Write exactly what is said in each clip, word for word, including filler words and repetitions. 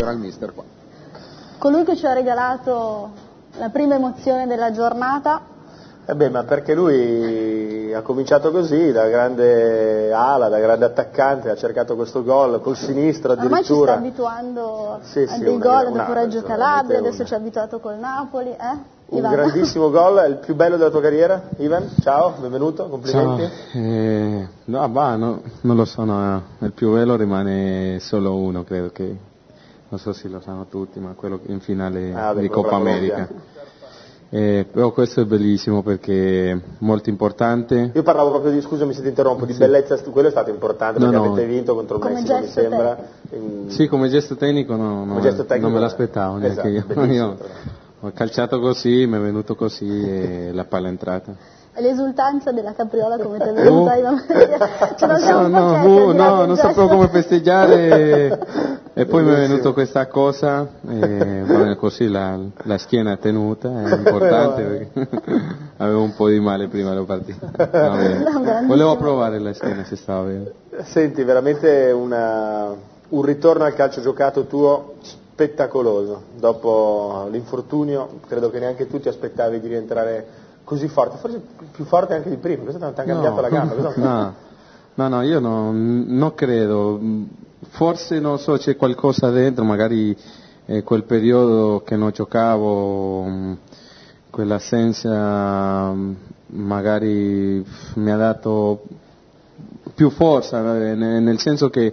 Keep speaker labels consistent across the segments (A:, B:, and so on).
A: insieme al mister qua.
B: Colui che ci ha regalato la prima emozione della giornata.
C: Eh beh, ma perché lui ha cominciato così, da grande ala, da grande attaccante, ha cercato questo gol col sinistro addirittura.
B: Ormai ci sta abituando
C: sì,
B: a
C: sì,
B: dei
C: una,
B: gol
C: una,
B: dopo Reggio
C: una,
B: Calabria, adesso
C: una.
B: ci ha abituato col Napoli, eh?
C: Un
B: Ivan.
C: grandissimo gol, è il più bello della tua carriera, Ivan? Ciao, benvenuto, complimenti.
D: Ciao. Eh, no, bah, no, non lo so, no, il più bello rimane solo uno, credo che, non so se lo sanno tutti, ma quello in finale
C: ah, beh,
D: di Coppa America. Eh, però questo è bellissimo perché è molto importante.
C: Io parlavo proprio di, scusami se ti interrompo, di sì. bellezza, quello è stato importante perché no, no. avete vinto contro il Messico, mi sembra.
D: In... Sì, come gesto tecnico, no, no, gesto tecnico non me l'aspettavo neanche esatto, io. io ho calciato così, mi è venuto così e la palla è entrata.
B: E l'esultanza della capriola come ti è venuta?
D: Uh. Ce no, no, uh, no non sapevo come festeggiare. E poi mi è venuta questa cosa, e, bueno, così la, la schiena è tenuta, è importante perché avevo un po' di male prima della partita. No, volevo provare la schiena se stava bene.
C: Senti, veramente una, un ritorno al calcio giocato tuo spettacoloso. Dopo l'infortunio, credo che neanche tu ti aspettavi di rientrare così forte, forse più forte anche di prima, questo ti ha cambiato
D: no,
C: la gamba.
D: No, no, no, io non, non credo. Forse non so, c'è qualcosa dentro, magari eh, quel periodo che non giocavo, mh, quell'assenza mh, magari mi ha dato più forza, eh, nel senso che,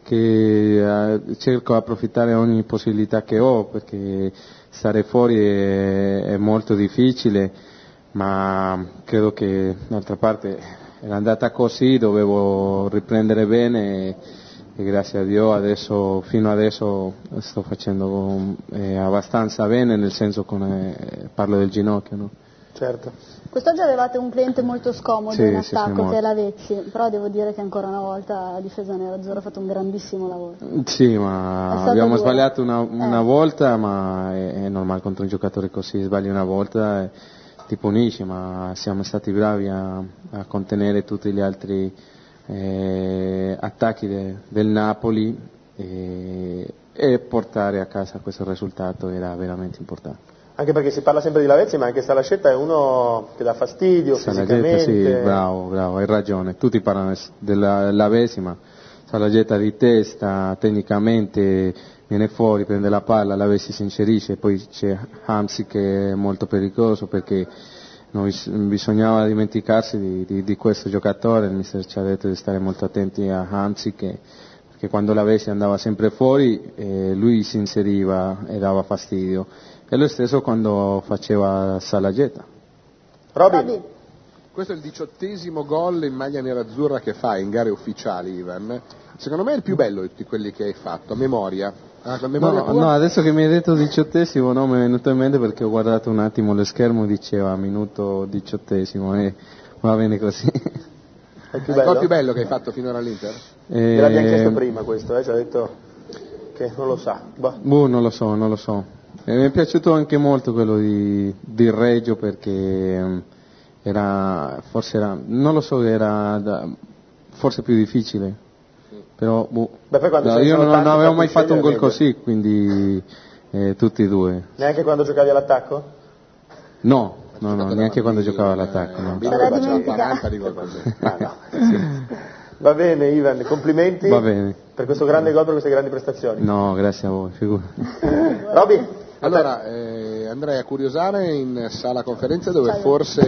D: che eh, cerco di approfittare ogni possibilità che ho, perché stare fuori è, è molto difficile, ma credo che d'altra parte era andata così, dovevo riprendere bene. E grazie a Dio adesso, fino adesso sto facendo eh, abbastanza bene, nel senso con, eh, parlo del ginocchio, no?
C: Certo.
B: Quest'oggi avevate un cliente molto scomodo
D: sì,
B: in attacco
D: sì,
B: che è Lavezzi, però devo dire che ancora una volta la difesa nerazzurra ha fatto un grandissimo lavoro.
D: Sì, ma abbiamo duro. sbagliato una, una eh. volta, ma è, è normale contro un giocatore così, sbagli una volta e ti punisci, ma siamo stati bravi a, a contenere tutti gli altri Eh, attacchi de, del Napoli e, e portare a casa questo risultato era veramente importante.
C: Anche perché si parla sempre di Lavezzi, ma anche Salascetta è uno che dà fastidio
D: Salagetta,
C: fisicamente.
D: Sì, bravo, bravo, hai ragione. Tutti parlano della Lavezzi, ma Salagetta di testa, tecnicamente viene fuori, prende la palla, Lavezzi si inserisce, poi c'è Hamsik che è molto pericoloso perché non bisognava dimenticarsi di, di, di questo giocatore. Il mister ci ha detto di stare molto attenti a Hamsik, che, perché quando Lavezzi andava sempre fuori eh, lui si inseriva e dava fastidio, e lo stesso quando faceva Salagetta.
C: Robin,
A: questo è il diciottesimo gol in maglia nerazzurra che fa in gare ufficiali, Ivan. Secondo me è il più bello di quelli che hai fatto, a memoria. Ah,
D: no, no, adesso che mi hai detto diciottesimo, no, mi è venuto in mente perché ho guardato un attimo lo schermo, diceva minuto diciottesimo e va bene così.
C: È il più
A: è
C: bello?
A: il più bello che hai fatto finora all'Inter?
C: Eh... Te l'abbiamo chiesto prima questo, eh? Ci ha detto che non lo sa. Boh.
D: Boh, non lo so, non lo so. E mi è piaciuto anche molto quello di, di Reggio perché era, forse era, non lo so, era da, forse più difficile. Però boh,
C: Beh,
D: no, io non, non avevo mai fatto un gol così, quindi eh, tutti e due.
C: Neanche quando giocavi all'attacco?
D: No, no, no, neanche quando giocavo all'attacco. No.
A: quaranta di gol.
C: Ah, no. Sì. Va bene Ivan, complimenti
D: Va bene.
C: per questo grande gol, per queste grandi prestazioni.
D: No, grazie a voi, figurati.
C: Robby?
A: Allora, eh, andrei a curiosare in sala conferenze dove forse